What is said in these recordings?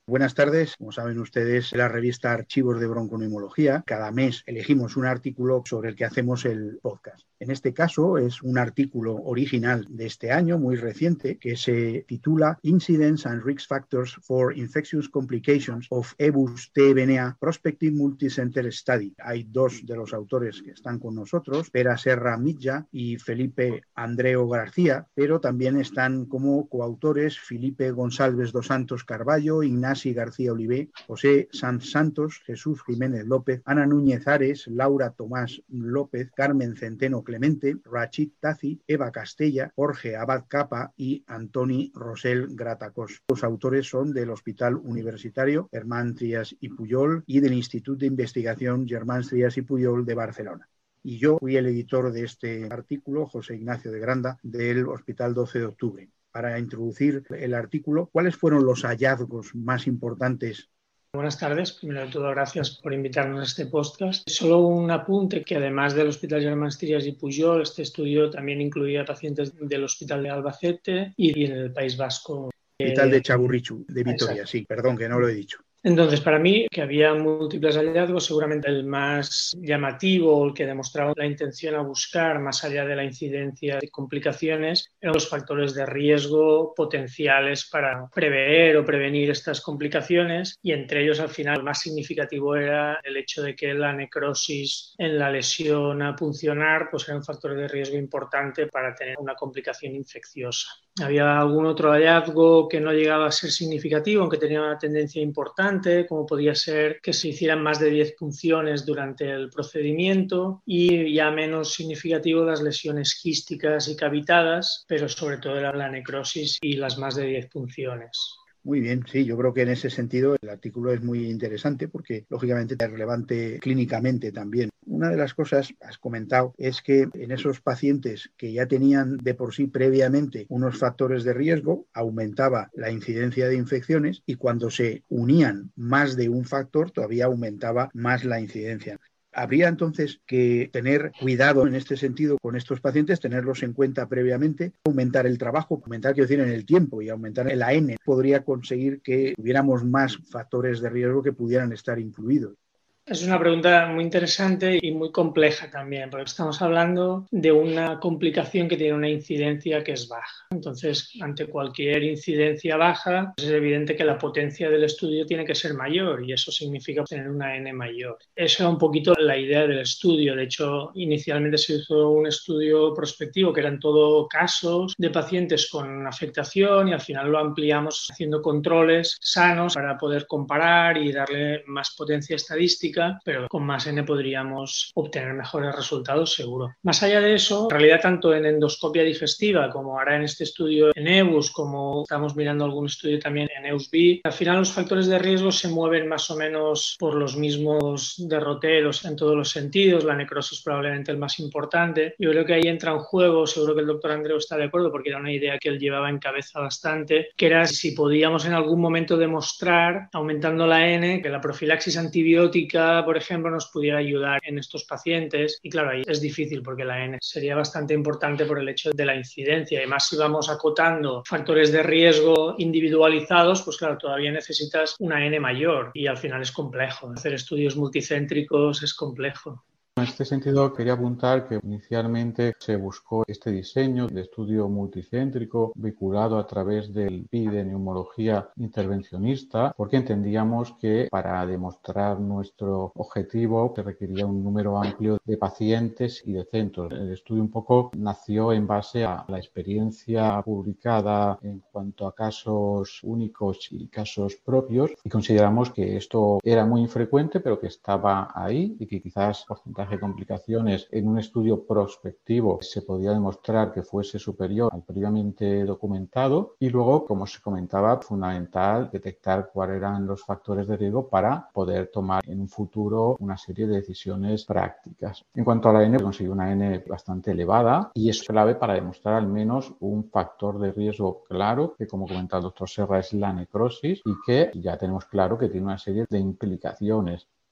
Buenas tardes. Como saben ustedes, la revista Archivos de Bronconeumología. Cada mes elegimos un artículo sobre el que hacemos el podcast. En este caso es un artículo original de este año, muy reciente, que se titula Incidence and Risk Factors for Infectious Complications of EBUS TBNA Prospective Multicenter Study. Hay dos de los autores que están con nosotros, Pera Serra Mitja y Felipe Andreu García, pero también están como coautores Felipe González dos Santos Carballo, Ignacio García Olivé, José Sanz Santos, Jesús Jiménez López, Ana Núñez Ares, Laura Tomás López, Carmen Centeno Clemente, Rachid Tazi, Eva Castella, Jorge Abad Capa y Antoni Rosell Gratacós. Los autores son del Hospital Universitario Germán Trias y Pujol y del Instituto de Investigación Germán Trias y Pujol de Barcelona. Y yo fui el editor de este artículo, José Ignacio de Granda, del Hospital 12 de Octubre. Para introducir el artículo, ¿cuáles fueron los hallazgos más importantes? Buenas tardes. Primero de todo, gracias por invitarnos a este podcast. Solo un apunte que además del Hospital Germán Trias y Pujol, este estudio también incluía pacientes del Hospital de Albacete y en el País Vasco. Hospital de Txagorritxu, de Vitoria, exacto. Sí, perdón que no lo he dicho. Entonces, para mí, que había múltiples hallazgos, seguramente el más llamativo, el que demostraba la intención a buscar más allá de la incidencia de complicaciones, eran los factores de riesgo potenciales para prever o prevenir estas complicaciones, y entre ellos, al final, el más significativo era el hecho de que la necrosis en la lesión apuncionar pues era un factor de riesgo importante para tener una complicación infecciosa. Había algún otro hallazgo que no llegaba a ser significativo, aunque tenía una tendencia importante, como podía ser que se hicieran más de 10 punciones durante el procedimiento, y ya menos significativo las lesiones quísticas y cavitadas, pero sobre todo era la necrosis y las más de 10 punciones. Muy bien, sí, yo creo que en ese sentido el artículo es muy interesante porque lógicamente es relevante clínicamente también. Una de las cosas, has comentado, es que en esos pacientes que ya tenían de por sí previamente unos factores de riesgo, aumentaba la incidencia de infecciones, y cuando se unían más de un factor todavía aumentaba más la incidencia. Habría entonces que tener cuidado en este sentido con estos pacientes, tenerlos en cuenta previamente, aumentar el trabajo, aumentar, quiero decir, en el tiempo y aumentar el N. Podría conseguir que tuviéramos más factores de riesgo que pudieran estar incluidos. Es una pregunta muy interesante y muy compleja también, porque estamos hablando de una complicación que tiene una incidencia que es baja. Entonces, ante cualquier incidencia baja, es evidente que la potencia del estudio tiene que ser mayor, y eso significa tener una N mayor. Esa era un poquito la idea del estudio. De hecho, inicialmente se hizo un estudio prospectivo que eran todo casos de pacientes con afectación, y al final lo ampliamos haciendo controles sanos para poder comparar y darle más potencia estadística, pero con más N podríamos obtener mejores resultados seguro. Más allá de eso, en realidad tanto en endoscopia digestiva como ahora en este estudio en EBUS, como estamos mirando algún estudio también en EUS-B, al final los factores de riesgo se mueven más o menos por los mismos derroteros en todos los sentidos. La necrosis probablemente el más importante. Yo creo que ahí entra en juego, seguro que el doctor Andreu está de acuerdo, porque era una idea que él llevaba en cabeza bastante, que era si podíamos en algún momento demostrar, aumentando la N, que la profilaxis antibiótica, por ejemplo, nos pudiera ayudar en estos pacientes. Y claro, ahí es difícil porque la N sería bastante importante por el hecho de la incidencia. Además, si vamos acotando factores de riesgo individualizados, pues claro, todavía necesitas una N mayor, y al final es complejo. Hacer estudios multicéntricos es complejo. En este sentido, quería apuntar que inicialmente se buscó este diseño de estudio multicéntrico vinculado a través del PI de neumología intervencionista, porque entendíamos que para demostrar nuestro objetivo se requería un número amplio de pacientes y de centros. El estudio un poco nació en base a la experiencia publicada en cuanto a casos únicos y casos propios, y consideramos que esto era muy infrecuente, pero que estaba ahí, y que quizás porcentaje de complicaciones en un estudio prospectivo se podía demostrar que fuese superior al previamente documentado. Y luego, como se comentaba, fundamental detectar cuáles eran los factores de riesgo para poder tomar en un futuro una serie de decisiones prácticas. En cuanto a la N, consiguió una N bastante elevada, y es clave para demostrar al menos un factor de riesgo claro, que como comentaba el doctor Serra es la necrosis, y que ya tenemos claro que tiene una serie de implicaciones.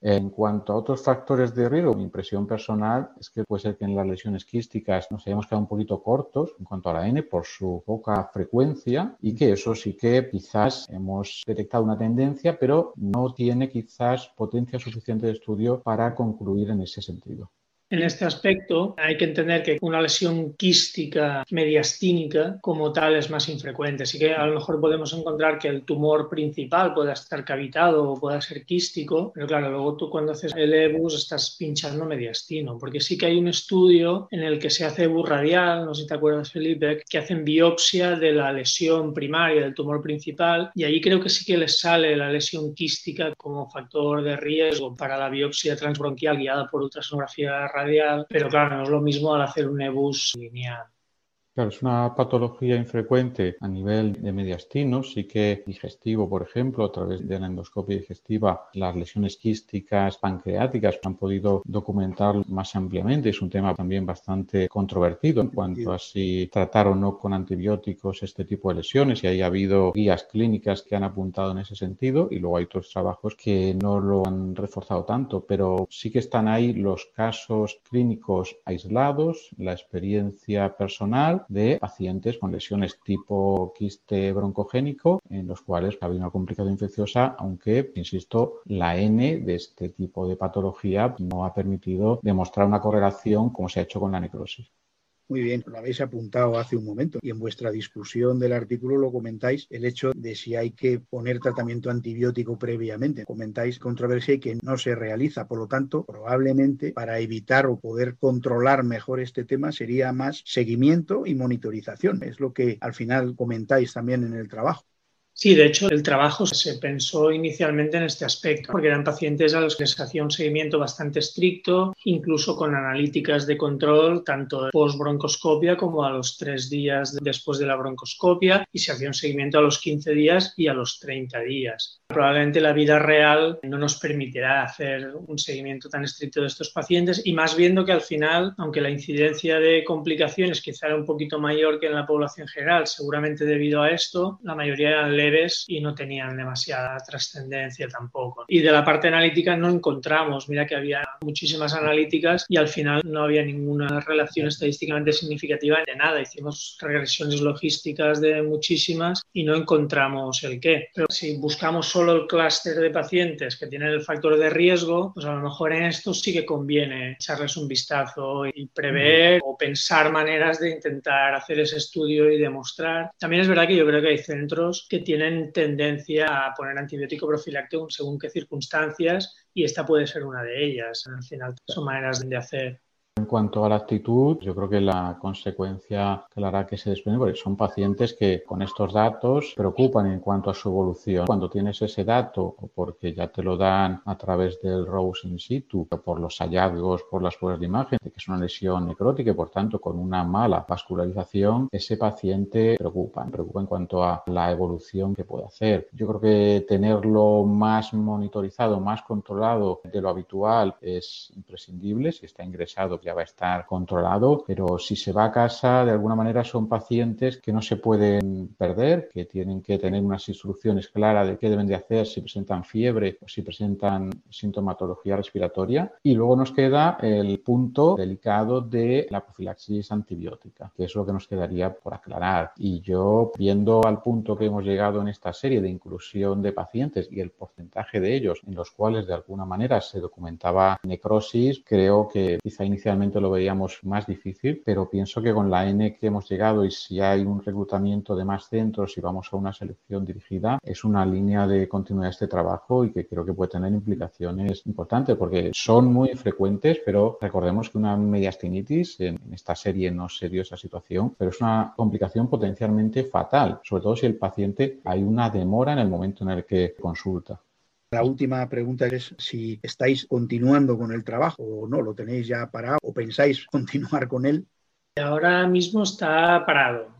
En cuanto a otros factores de riesgo, mi impresión personal es que puede ser que en las lesiones quísticas nos hayamos quedado un poquito cortos en cuanto a la N por su poca frecuencia y que eso sí que quizás hemos detectado una tendencia, pero no tiene quizás potencia suficiente de estudio para concluir en ese sentido. En este aspecto hay que entender que una lesión quística mediastínica como tal es más infrecuente. Así que a lo mejor podemos encontrar que el tumor principal pueda estar cavitado o pueda ser quístico, pero claro, luego tú cuando haces el EBUS estás pinchando mediastino, porque sí que hay un estudio en el que se hace EBUS radial, no sé si te acuerdas, Felipe, que hacen biopsia de la lesión primaria del tumor principal y ahí creo que sí que les sale la lesión quística como factor de riesgo para la biopsia transbronquial guiada por ultrasonografía radial, pero claro, no es lo mismo al hacer un EBUS lineal. Claro, es una patología infrecuente a nivel de mediastino, sí que digestivo, por ejemplo, a través de la endoscopia digestiva, las lesiones quísticas pancreáticas han podido documentar más ampliamente. Es un tema también bastante controvertido en cuanto a si tratar o no con antibióticos este tipo de lesiones, y ahí ha habido guías clínicas que han apuntado en ese sentido y luego hay otros trabajos que no lo han reforzado tanto, pero sí que están ahí los casos clínicos aislados, la experiencia personal de pacientes con lesiones tipo quiste broncogénico en los cuales había una complicación infecciosa, aunque, insisto, la N de este tipo de patología no ha permitido demostrar una correlación como se ha hecho con la necrosis. Muy bien, lo habéis apuntado hace un momento y en vuestra discusión del artículo lo comentáis, el hecho de si hay que poner tratamiento antibiótico previamente. Comentáis controversia y que no se realiza. Por lo tanto, probablemente para evitar o poder controlar mejor este tema sería más seguimiento y monitorización. Es lo que al final comentáis también en el trabajo. Sí, de hecho, el trabajo se pensó inicialmente en este aspecto, porque eran pacientes a los que se hacía un seguimiento bastante estricto, incluso con analíticas de control, tanto post-broncoscopia como a los 3 días después de la broncoscopia, y se hacía un seguimiento a los 15 días y a los 30 días. Probablemente la vida real no nos permitirá hacer un seguimiento tan estricto de estos pacientes, y más viendo que al final, aunque la incidencia de complicaciones quizá era un poquito mayor que en la población general, seguramente debido a esto, la mayoría eran leves y no tenían demasiada trascendencia tampoco. Y de la parte analítica no encontramos, mira que había muchísimas analíticas y al final no había ninguna relación estadísticamente significativa de nada. Hicimos regresiones logísticas de muchísimas y no encontramos el qué. Pero si buscamos solo el clúster de pacientes que tienen el factor de riesgo, pues a lo mejor en esto sí que conviene echarles un vistazo y prever o pensar maneras de intentar hacer ese estudio y demostrar. También es verdad que yo creo que hay centros que tienen tendencia a poner antibiótico profiláctico según qué circunstancias y esta puede ser una de ellas. Al final son maneras de hacer. En cuanto a la actitud, yo creo que la consecuencia clara que se desprende, porque son pacientes que con estos datos preocupan en cuanto a su evolución. Cuando tienes ese dato, o porque ya te lo dan a través del ROSE in situ, o por los hallazgos, por las pruebas de imagen, de que es una lesión necrótica y por tanto con una mala vascularización, ese paciente preocupa en cuanto a la evolución que puede hacer. Yo creo que tenerlo más monitorizado, más controlado de lo habitual es imprescindible. Si está ingresado, ya va a estar controlado, pero si se va a casa, de alguna manera son pacientes que no se pueden perder, que tienen que tener unas instrucciones claras de qué deben de hacer si presentan fiebre o si presentan sintomatología respiratoria. Y luego nos queda el punto delicado de la profilaxis antibiótica, que es lo que nos quedaría por aclarar. Y yo, viendo al punto que hemos llegado en esta serie de inclusión de pacientes y el porcentaje de ellos en los cuales de alguna manera se documentaba necrosis, creo que quizá inicialmente lo veíamos más difícil, pero pienso que con la N que hemos llegado y si hay un reclutamiento de más centros y vamos a una selección dirigida, es una línea de continuidad de este trabajo y que creo que puede tener implicaciones importantes porque son muy frecuentes, pero recordemos que una mediastinitis, en esta serie no se dio esa situación, pero es una complicación potencialmente fatal, sobre todo si el paciente hay una demora en el momento en el que consulta. La última pregunta es si estáis continuando con el trabajo o no, lo tenéis ya parado o pensáis continuar con él. Ahora mismo está parado.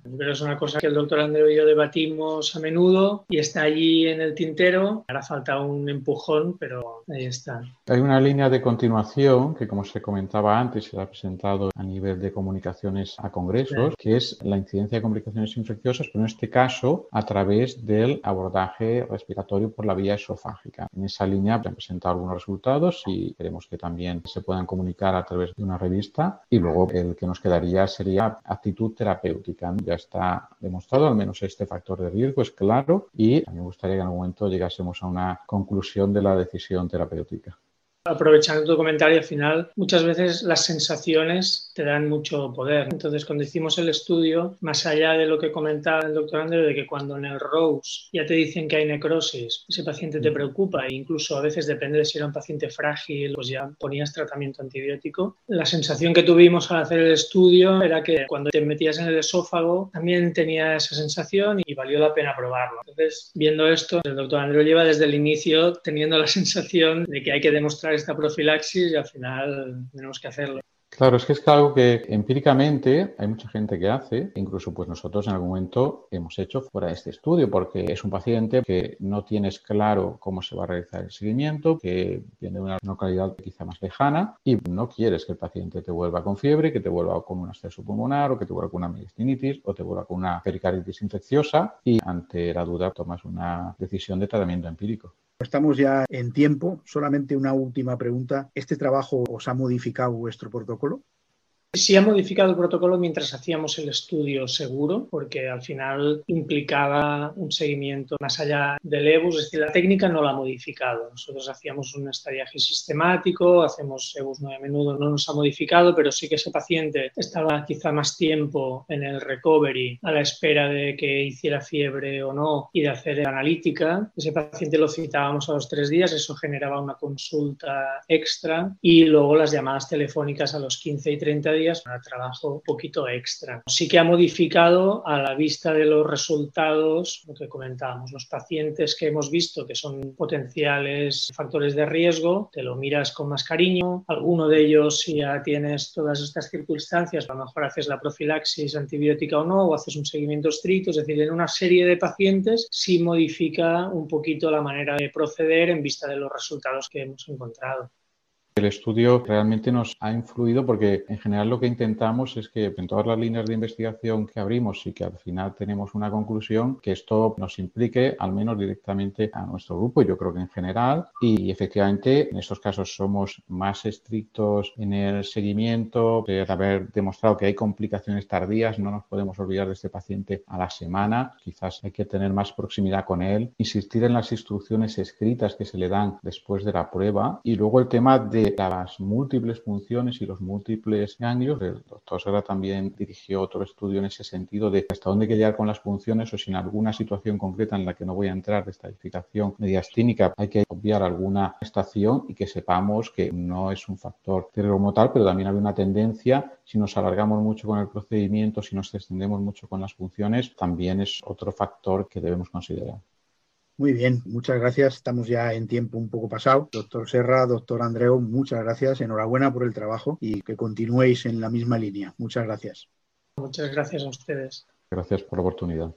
Pero es una cosa que el doctor Andreu y yo debatimos a menudo y está allí en el tintero. Hará falta un empujón, pero ahí está. Hay una línea de continuación que, como se comentaba antes, se ha presentado a nivel de comunicaciones a congresos, que es la incidencia de complicaciones infecciosas, pero en este caso a través del abordaje respiratorio por la vía esofágica. En esa línea se han presentado algunos resultados y queremos que también se puedan comunicar a través de una revista. Y luego el que nos quedaría sería actitud terapéutica. Ya está demostrado, al menos este factor de riesgo es claro, y a mí me gustaría que en algún momento llegásemos a una conclusión de la decisión terapéutica. Aprovechando tu comentario, al final, muchas veces las sensaciones te dan mucho poder. Entonces, cuando hicimos el estudio, más allá de lo que comentaba el doctor Andreu, de que cuando en el ROSE ya te dicen que hay necrosis, ese paciente te preocupa e incluso a veces depende de si era un paciente frágil, pues ya ponías tratamiento antibiótico. La sensación que tuvimos al hacer el estudio era que cuando te metías en el esófago también tenía esa sensación y valió la pena probarlo. Entonces, viendo esto, el doctor Andreu lleva desde el inicio teniendo la sensación de que hay que demostrar esta profilaxis y al final tenemos que hacerlo. Claro, es que es algo que empíricamente hay mucha gente que hace, incluso pues nosotros en algún momento hemos hecho fuera de este estudio, porque es un paciente que no tienes claro cómo se va a realizar el seguimiento, que viene de una localidad quizá más lejana y no quieres que el paciente te vuelva con fiebre, que te vuelva con un absceso pulmonar o que te vuelva con una mediastinitis o te vuelva con una pericarditis infecciosa y ante la duda tomas una decisión de tratamiento empírico. Estamos ya en tiempo. Solamente una última pregunta. ¿Este trabajo os ha modificado vuestro protocolo? Sí ha modificado el protocolo mientras hacíamos el estudio seguro, porque al final implicaba un seguimiento más allá del EBUS, es decir, la técnica no la ha modificado. Nosotros hacíamos un estadiaje sistemático, hacemos EBUS muy a menudo, no nos ha modificado, pero sí que ese paciente estaba quizá más tiempo en el recovery a la espera de que hiciera fiebre o no y de hacer la analítica. Ese paciente lo citábamos a los 3 días, eso generaba una consulta extra y luego las llamadas telefónicas a los 15 y 30 días para trabajo un poquito extra. Sí que ha modificado a la vista de los resultados, lo que comentábamos, los pacientes que hemos visto que son potenciales factores de riesgo, te lo miras con más cariño. Alguno de ellos, si ya tienes todas estas circunstancias, a lo mejor haces la profilaxis antibiótica o no, o haces un seguimiento estricto, es decir, en una serie de pacientes sí modifica un poquito la manera de proceder en vista de los resultados que hemos encontrado. El estudio realmente nos ha influido porque en general lo que intentamos es que en todas las líneas de investigación que abrimos y que al final tenemos una conclusión, que esto nos implique al menos directamente a nuestro grupo, yo creo que en general, y efectivamente en estos casos somos más estrictos en el seguimiento, de haber demostrado que hay complicaciones tardías, no nos podemos olvidar de este paciente a la semana, quizás hay que tener más proximidad con él, insistir en las instrucciones escritas que se le dan después de la prueba y luego el tema de las múltiples funciones y los múltiples ganglios. El doctor Serra también dirigió otro estudio en ese sentido de hasta dónde hay que llegar con las funciones o si en alguna situación concreta en la que no voy a entrar de estadificación mediastínica hay que obviar alguna estación y que sepamos que no es un factor de riesgo como tal, pero también hay una tendencia, si nos alargamos mucho con el procedimiento, si nos extendemos mucho con las funciones, también es otro factor que debemos considerar. Muy bien, muchas gracias. Estamos ya en tiempo un poco pasado. Doctor Serra, doctor Andreu, muchas gracias. Enhorabuena por el trabajo y que continuéis en la misma línea. Muchas gracias. Muchas gracias a ustedes. Gracias por la oportunidad.